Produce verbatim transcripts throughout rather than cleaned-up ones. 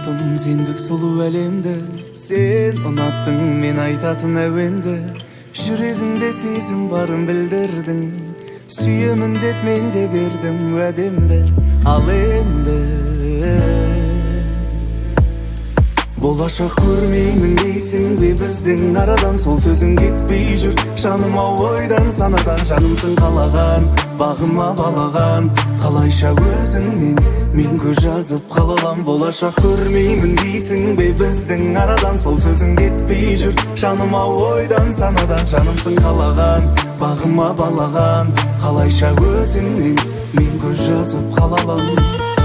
Жоктум сендик сулуу элемде, сен унаттың мен айтатын әуенде. Жүрегимде сезим барын билдирдиң, сүйөмүн деп мен де бердим уәдемде. Ал энди болашак көрмеймин дейсиңби биздин арадан, сол сөзүң кетпей жүр жаныма ойдан санадан. Жанымсың каалаган, багыма балаган, калайша өзүңден мен көз жазып кала алам. Болашак көрмеймин дейсиңби биздин арадан, сол сөзүң кетпей жүр жаныма ойдан санадан. Жанымсың каалаган, багыма балаган, калайша өзүңден мен көз жазып кала алам.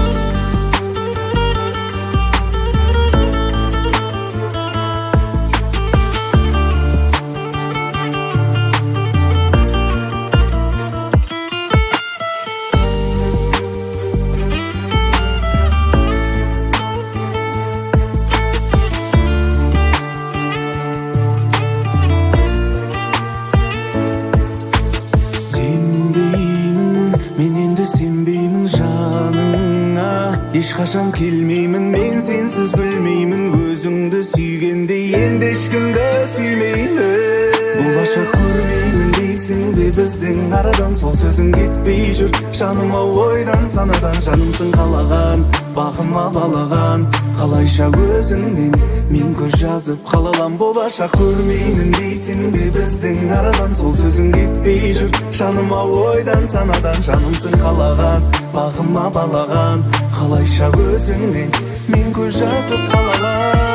Мен енді сенбеймін жаныңа, ешқашан келмеймін, мен сенсіз гүлмеймін. Өзіңді сүйгенде енді ешкімді сүймеймін. Болашақ көрмеймін дейсің бе біздің арадан, сол сөзің кетпей жүр жаныма ойдан санадан. Жанымсың қалаған, бағыма балаған, қалайша өзіңнен мен көз жазып қала алам. Болашақ көрмеймін дейсің бе біздің арадан, сол сөзің кетпей жүр жаныма ойдан санадан. Жанымсың қалаған, бағыма балаған, қалайша өзіңнен мен көз жазып қала алам.